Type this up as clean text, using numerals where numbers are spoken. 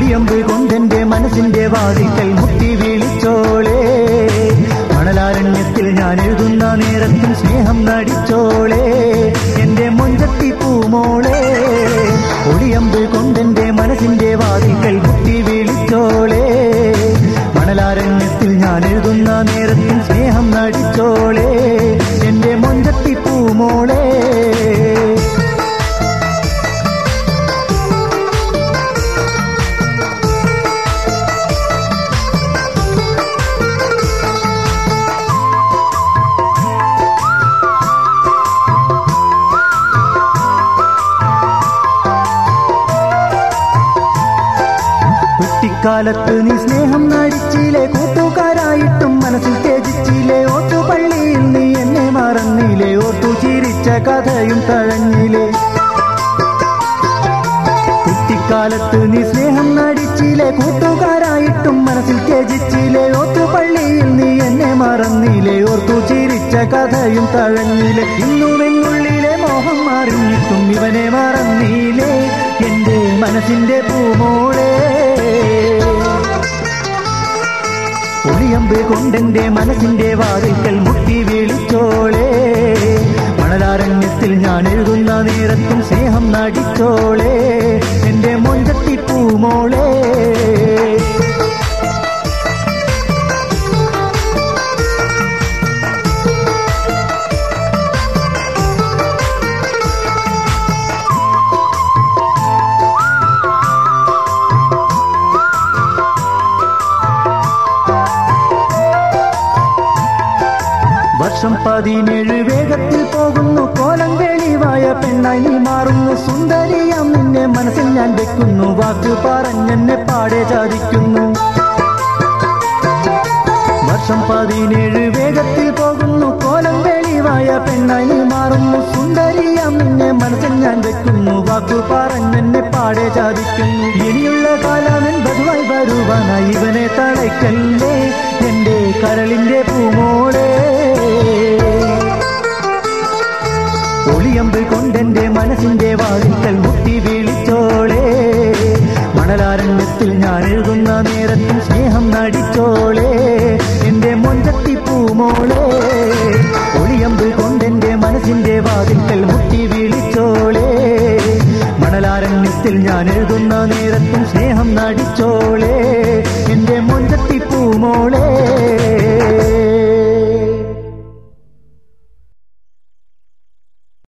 ഒളിയമ്പ് കൊണ്ടെന്റെ മനസ്സിന്റെ വാതിക്കൽ മുട്ടി വിളിച്ചോളേ മണലാരണ്യത്തിൽ ഞാൻ എഴുതുന്ന നേരത്തിൽ സ്നേഹം നടിച്ചോളേ എന്റെ മൊഞ്ചത്തി പൂമോളെ ഒളിയമ്പ് കൊണ്ടെന്റെ മനസ്സിന്റെ വാതിക്കൽ മുട്ടി വിളിച്ചോളേ മണലാരണ്യത്തിൽ ഞാൻ എഴുതുന്ന നേരത്തിൽ സ്നേഹം നടിച്ചോളേ എന്റെ മൊഞ്ചത്തി പൂമോളെ കുട്ടിക്കാലത്ത് നീ സ്നേഹം നടിച്ചില്ലേ കൂട്ടുകാരായിട്ടും മനസ്സിൽ ത്യജിച്ചില്ലേ ഓട്ടുപള്ളിയിൽ നീ എന്നെ മറന്നില്ലേ ഓർത്തു ചിരിച്ച കഥയും തഴഞ്ഞില്ലേ കുട്ടിക്കാലത്ത് നീ സ്നേഹം നടിച്ചില്ലേ കൂട്ടുകാരായിട്ടും മനസ്സിൽ ത്യജിച്ചില്ലേ ഓട്ടുപള്ളിയിൽ നീ എന്നെ മറന്നില്ലേ ഓർത്തു ചിരിച്ച കഥയും തഴഞ്ഞില്ലേ ഇന്നും എന്നുള്ളിലെ മോഹം അറിഞ്ഞിട്ടും ഇവനെ മറന്നില്ലേ എന്റെ മനസ്സിന്റെ പൂമോളെ ഒളിയമ്പ് കൊണ്ടെന്റെ മനസ്സിന്റെ വാതിൽക്കൽ മുട്ടി വിളിച്ചോളേ മണലാരണ്യത്തിൽ ഞാൻ എഴുതുന്ന നേരത്തും സ്നേഹം നടിച്ചോളേ എന്റെ മൊഞ്ചത്തി പൂമോളെ വർഷം 17 വേഗത്തിൽ പോകുന്നു കോലം വെളിവായ പെണ്ണായി നീ മാറുന്നു സുന്ദരിയാം നിന്നെ മനസ്സിൽ ഞാൻ വെക്കുന്നു വാക്ക് പറഞ്ഞെന്നെ പാടെ ചാദിക്കുന്നു വർഷം 17 വേഗത്തിൽ പോകുന്നു കോലം വെളിവായ പെണ്ണായി നീ മാറുന്നു സുന്ദരിയാം നിന്നെ മനസ്സിൽ ഞാൻ വെക്കുന്നു വാക്ക് പറഞ്ഞെന്നെ പാടെ ചാദിക്കുന്നു ഇനിയുള്ള കാലമൻ ബധുവായി വരുവാനായി ഇവനെ തളയ്ക്കല്ലേ എന്റെ കരളിന്റെ പൂമോളെ ഒളിയമ്പ് കൊണ്ടെന്റെ മനസ്സിന്റെ വാതിൽക്കൽ മുട്ടി വിളിച്ചോളേ മണലാരണ്യത്തിൽ ഞാൻ എഴുതുന്ന നേരത്തിൽ സ്നേഹം നടിച്ചോളേ എന്റെ മൊഞ്ചത്തി പൂമോളെ ഒളിയമ്പ് കൊണ്ടെന്റെ മനസ്സിന്റെ വാതിൽക്കൽ മുട്ടി വിളിച്ചോളേ മണലാരണ്യത്തിൽ ഞാൻ എഴുതുന്ന നേരത്തിൽ സ്നേഹം നടിച്ചോളേ എന്റെ മൊഞ്ചത്തി പൂമോളെ